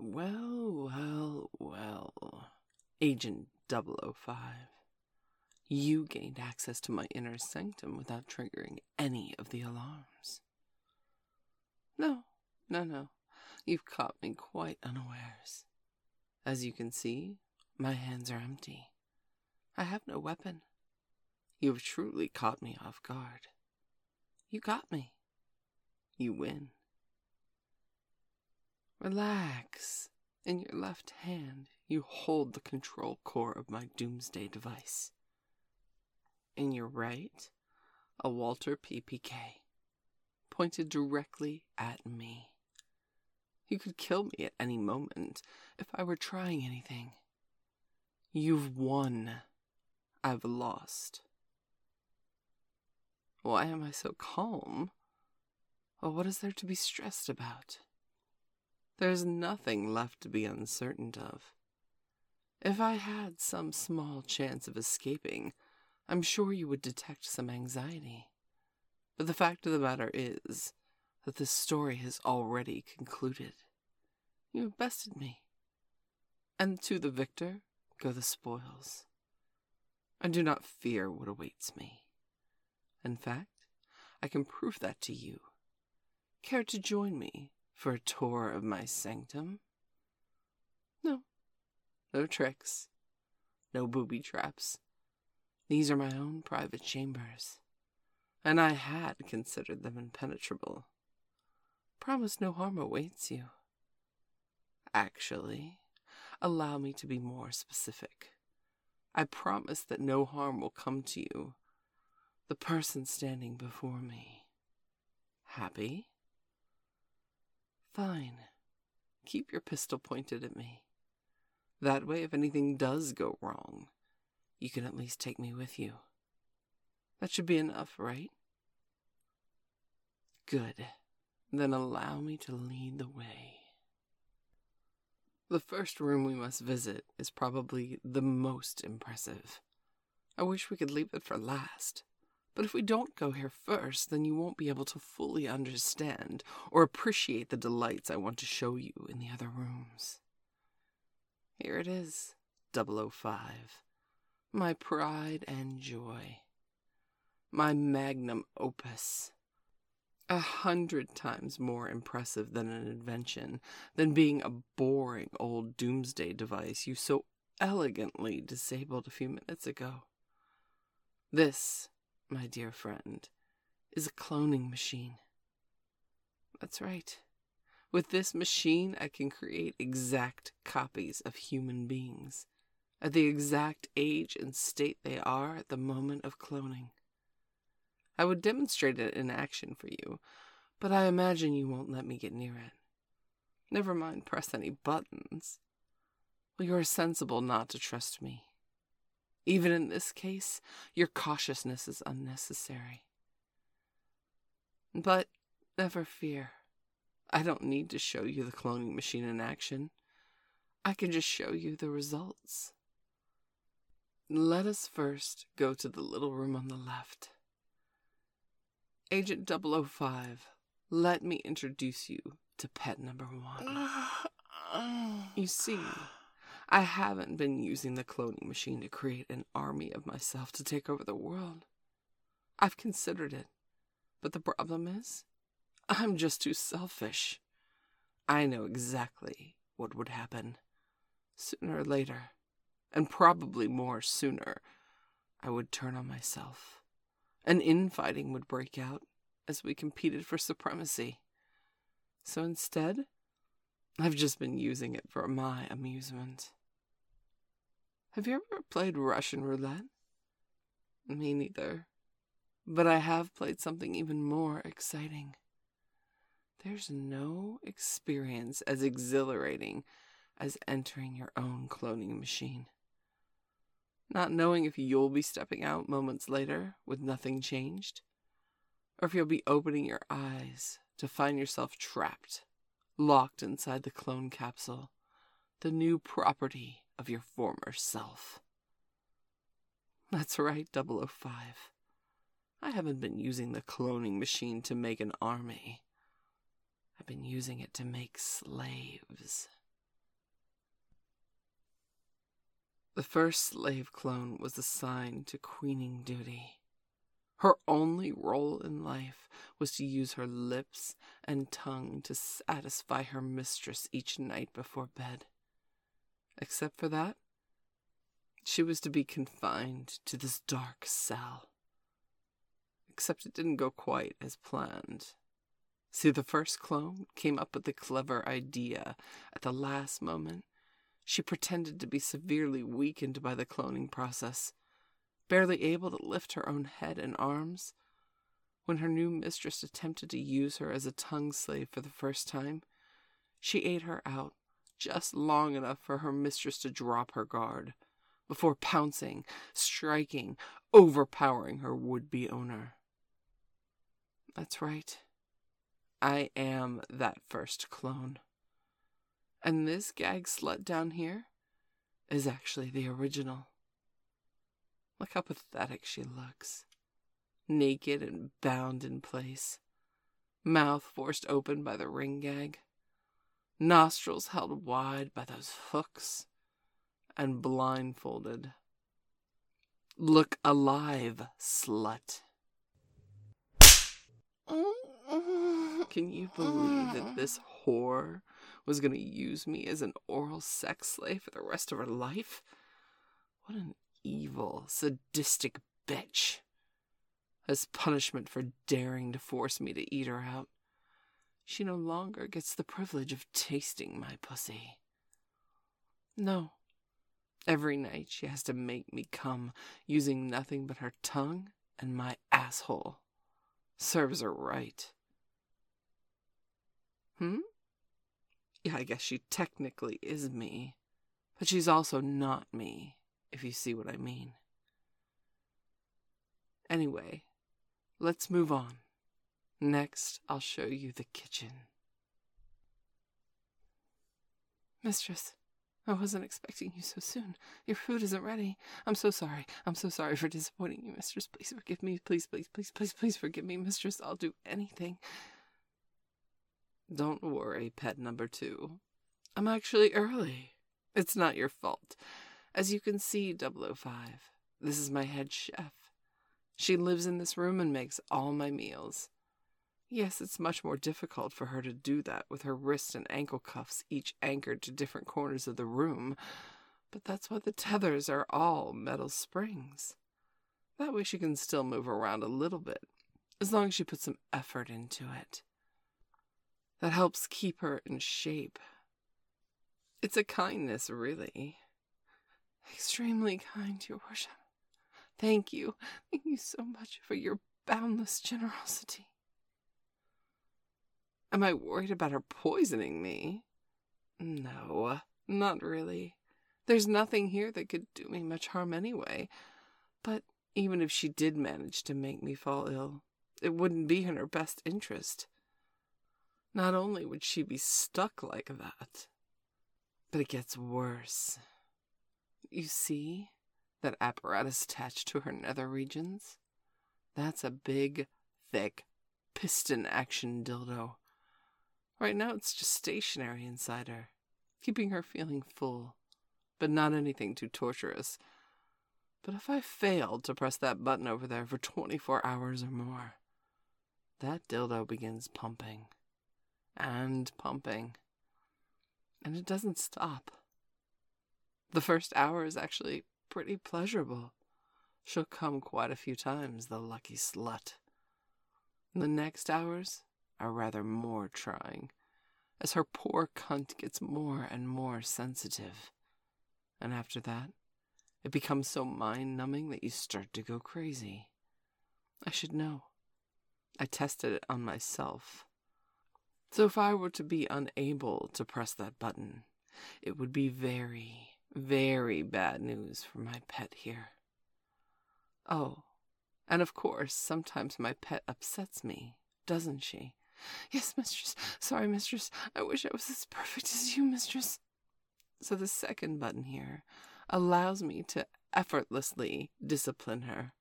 Well. Agent 005. You gained access to my inner sanctum without triggering any of the alarms. No. You've caught me quite unawares. As you can see, my hands are empty. I have no weapon. You have truly caught me off guard. You got me. You win. Relax. In your left hand, you hold the control core of my doomsday device. In your right, a Walther PPK, pointed directly at me. You could kill me at any moment if I were trying anything. You've won. I've lost. Why am I so calm? Well, what is there to be stressed about? There's nothing left to be uncertain of. If I had some small chance of escaping, I'm sure you would detect some anxiety. But the fact of the matter is that this story has already concluded. You have bested me. And to the victor go the spoils. I do not fear what awaits me. In fact, I can prove that to you. Care to join me for a tour of my sanctum? No tricks. No booby traps. These are my own private chambers, and I had considered them impenetrable. Promise no harm awaits you. Actually, allow me to be more specific. I promise that no harm will come to you, the person standing before me. Happy? Fine. Keep your pistol pointed at me. That way, if anything does go wrong, you can at least take me with you. That should be enough, right? Good. Then allow me to lead the way. The first room we must visit is probably the most impressive. I wish we could leave it for last. But if we don't go here first, then you won't be able to fully understand or appreciate the delights I want to show you in the other rooms. Here it is, 005. My pride and joy. My magnum opus. 100 times more impressive than an invention, than being a boring old doomsday device you so elegantly disabled a few minutes ago. This, my dear friend, is a cloning machine. That's right. With this machine, I can create exact copies of human beings, at the exact age and state they are at the moment of cloning. I would demonstrate it in action for you, but I imagine you won't let me get near it. Never mind press any buttons. Well, you're sensible not to trust me. Even in this case, your cautiousness is unnecessary. But never fear. I don't need to show you the cloning machine in action. I can just show you the results. Let us first go to the little room on the left. Agent 005, let me introduce you to pet number 1. You see, I haven't been using the cloning machine to create an army of myself to take over the world. I've considered it, but the problem is, I'm just too selfish. I know exactly what would happen. Sooner or later, and probably more sooner, I would turn on myself. And infighting would break out as we competed for supremacy. So instead, I've just been using it for my amusement. Have you ever played Russian roulette? Me neither. But I have played something even more exciting. There's no experience as exhilarating as entering your own cloning machine. Not knowing if you'll be stepping out moments later with nothing changed, or if you'll be opening your eyes to find yourself trapped, locked inside the clone capsule, the new property of your former self. That's right, 005. I haven't been using the cloning machine to make an army. I've been using it to make slaves. The first slave clone was assigned to queening duty. Her only role in life was to use her lips and tongue to satisfy her mistress each night before bed. Except for that, she was to be confined to this dark cell. Except it didn't go quite as planned. See, the first clone came up with the clever idea at the last moment. She pretended to be severely weakened by the cloning process, barely able to lift her own head and arms. When her new mistress attempted to use her as a tongue slave for the first time, she ate her out just long enough for her mistress to drop her guard, before pouncing, striking, overpowering her would-be owner. That's right. I am that first clone. And this gag slut down here is actually the original. Look how pathetic she looks. Naked and bound in place. Mouth forced open by the ring gag. Nostrils held wide by those hooks. And blindfolded. Look alive, slut. Can you believe that this whore was going to use me as an oral sex slave for the rest of her life? What an evil, sadistic bitch. As punishment for daring to force me to eat her out, she no longer gets the privilege of tasting my pussy. No. Every night she has to make me come using nothing but her tongue and my asshole. Serves her right. Yeah, I guess she technically is me, but she's also not me, if you see what I mean. Anyway, let's move on. Next, I'll show you the kitchen. Mistress, I wasn't expecting you so soon. Your food isn't ready. I'm so sorry. I'm so sorry for disappointing you, mistress. Please forgive me. Please, please, please, please, please forgive me, mistress. I'll do anything. Don't worry, pet number 2. I'm actually early. It's not your fault. As you can see, 005, this is my head chef. She lives in this room and makes all my meals. Yes, it's much more difficult for her to do that with her wrist and ankle cuffs each anchored to different corners of the room, but that's why the tethers are all metal springs. That way she can still move around a little bit, as long as she puts some effort into it. That helps keep her in shape. It's a kindness, really. Extremely kind, Your Worship. Thank you. Thank you so much for your boundless generosity. Am I worried about her poisoning me? No, not really. There's nothing here that could do me much harm anyway. But even if she did manage to make me fall ill, it wouldn't be in her best interest. Not only would she be stuck like that, but it gets worse. You see that apparatus attached to her nether regions? That's a big, thick, piston-action dildo. Right now it's just stationary inside her, keeping her feeling full, but not anything too torturous. But if I failed to press that button over there for 24 hours or more, that dildo begins pumping. And pumping. And it doesn't stop. The first hour is actually pretty pleasurable. She'll come quite a few times, the lucky slut. The next hours are rather more trying, as her poor cunt gets more and more sensitive. And after that, it becomes so mind-numbing that you start to go crazy. I should know. I tested it on myself. So if I were to be unable to press that button, it would be very, very bad news for my pet here. Oh, and of course, sometimes my pet upsets me, doesn't she? Yes, mistress. Sorry, mistress. I wish I was as perfect as you, mistress. So the second button here allows me to effortlessly discipline her.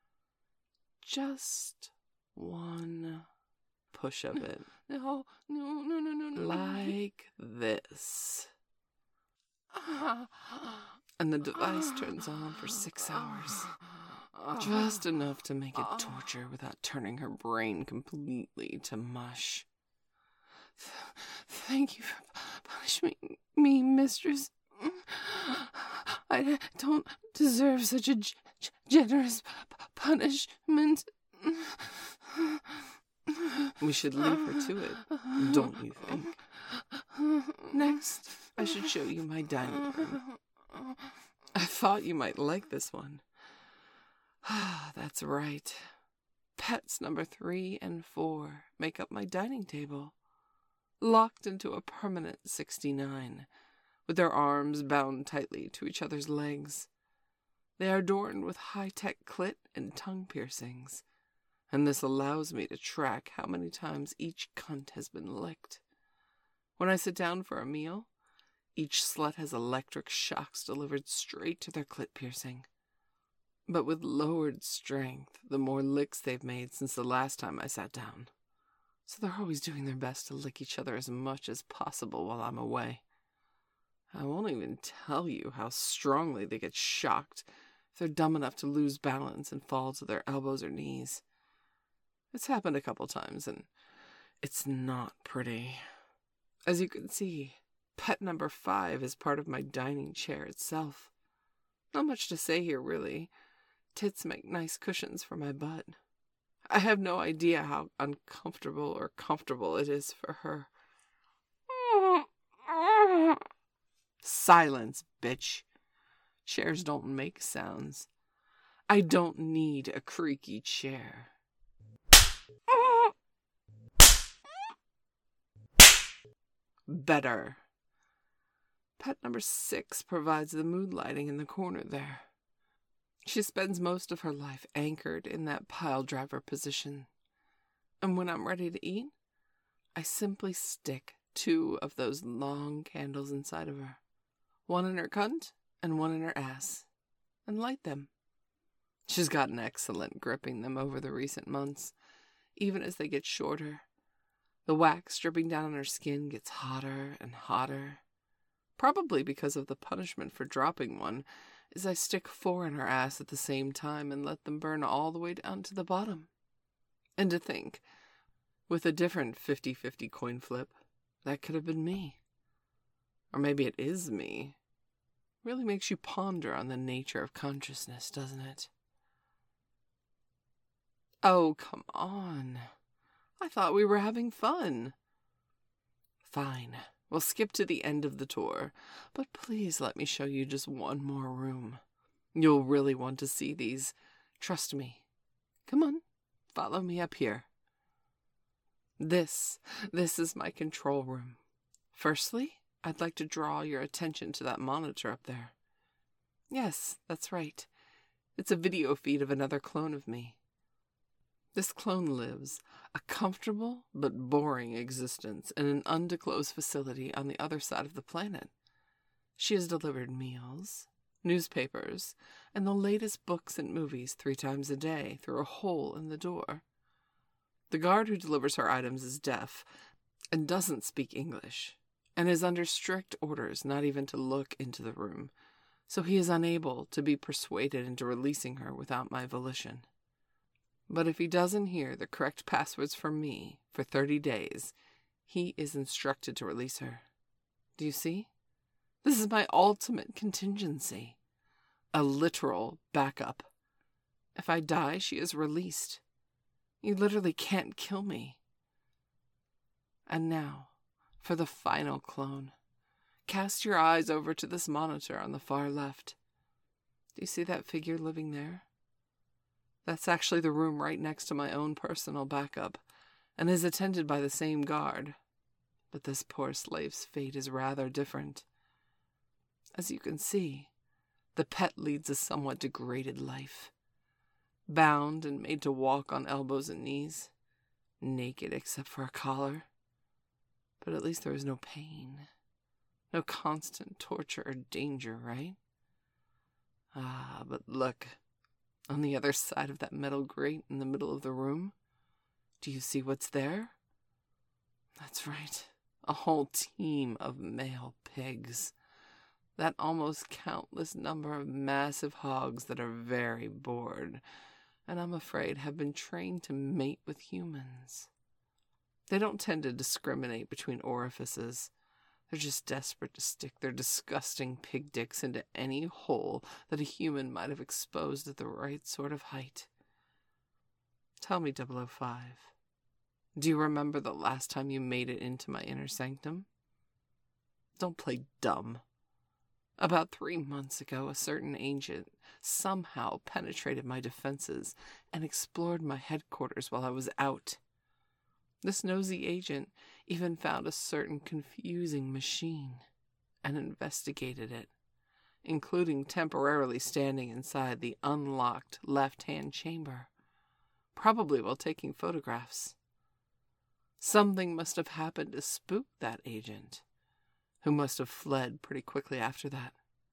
Just one push of it. No. Like this. and the device turns on for 6 hours. Just enough to make it torture without turning her brain completely to mush. Thank you for punishing me, mistress. I don't deserve such a generous punishment. We should leave her to it, don't you think? Next, I should show you my dining room. I thought you might like this one. That's right. Pets number 3 and 4 make up my dining table, locked into a permanent 69, with their arms bound tightly to each other's legs. They are adorned with high-tech clit and tongue piercings, and this allows me to track how many times each cunt has been licked. When I sit down for a meal, each slut has electric shocks delivered straight to their clit piercing, but with lowered strength the more licks they've made since the last time I sat down. So they're always doing their best to lick each other as much as possible while I'm away. I won't even tell you how strongly they get shocked if they're dumb enough to lose balance and fall to their elbows or knees. It's happened a couple times, and it's not pretty. As you can see, pet number 5 is part of my dining chair itself. Not much to say here, really. Tits make nice cushions for my butt. I have no idea how uncomfortable or comfortable it is for her. Silence, bitch. Chairs don't make sounds. I don't need a creaky chair. Better. Pet number 6 provides the mood lighting in the corner there. She spends most of her life anchored in that pile driver position. And when I'm ready to eat, I simply stick 2 of those long candles inside of her. One in her cunt and one in her ass. And light them. She's gotten excellent gripping them over the recent months, even as they get shorter. The wax dripping down on her skin gets hotter and hotter. Probably because of the punishment for dropping one, is I stick 4 in her ass at the same time and let them burn all the way down to the bottom. And to think, with a different 50-50 coin flip, that could have been me. Or maybe it is me. Really makes you ponder on the nature of consciousness, doesn't it? Oh, come on. I thought we were having fun. Fine. We'll skip to the end of the tour, but please let me show you just one more room. You'll really want to see these. Trust me. Come on, follow me up here. This is my control room. Firstly, I'd like to draw your attention to that monitor up there. Yes, that's right. It's a video feed of another clone of me. This clone lives a comfortable but boring existence in an undisclosed facility on the other side of the planet. She has delivered meals, newspapers, and the latest books and movies 3 times a day through a hole in the door. The guard who delivers her items is deaf and doesn't speak English, and is under strict orders not even to look into the room, so he is unable to be persuaded into releasing her without my volition. But if he doesn't hear the correct passwords from me for 30 days, he is instructed to release her. Do you see? This is my ultimate contingency. A literal backup. If I die, she is released. You literally can't kill me. And now, for the final clone. Cast your eyes over to this monitor on the far left. Do you see that figure living there? That's actually the room right next to my own personal backup, and is attended by the same guard. But this poor slave's fate is rather different. As you can see, the pet leads a somewhat degraded life. Bound and made to walk on elbows and knees, naked except for a collar. But at least there is no pain, no constant torture or danger, right? Ah, but look. On the other side of that metal grate in the middle of the room, do you see what's there? That's right, a whole team of male pigs. That almost countless number of massive hogs that are very bored, and I'm afraid have been trained to mate with humans. They don't tend to discriminate between orifices. They're just desperate to stick their disgusting pig dicks into any hole that a human might have exposed at the right sort of height. Tell me, 005, do you remember the last time you made it into my inner sanctum? Don't play dumb. About 3 months ago, a certain agent somehow penetrated my defenses and explored my headquarters while I was out. This nosy agent even found a certain confusing machine and investigated it, including temporarily standing inside the unlocked left-hand chamber, probably while taking photographs. Something must have happened to spook that agent, who must have fled pretty quickly after that.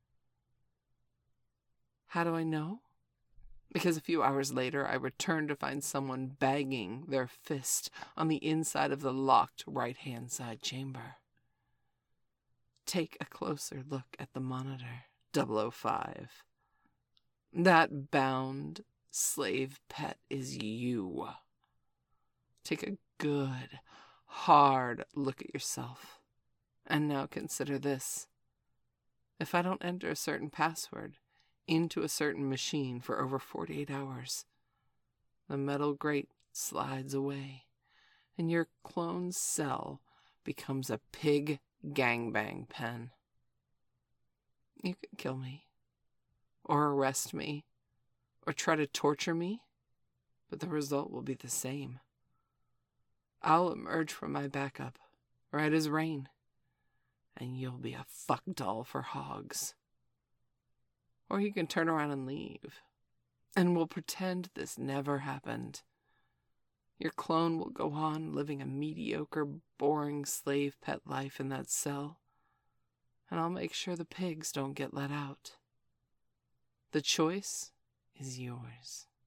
How do I know? Because a few hours later, I returned to find someone banging their fist on the inside of the locked right-hand side chamber. Take a closer look at the monitor, 005. That bound slave pet is you. Take a good, hard look at yourself. And now consider this. If I don't enter a certain password into a certain machine for over 48 hours, the metal grate slides away, and your clone's cell becomes a pig gangbang pen. You can kill me, or arrest me, or try to torture me, but the result will be the same. I'll emerge from my backup, right as rain, and you'll be a fuck doll for hogs. Or you can turn around and leave, and we'll pretend this never happened. Your clone will go on living a mediocre, boring slave pet life in that cell, and I'll make sure the pigs don't get let out. The choice is yours.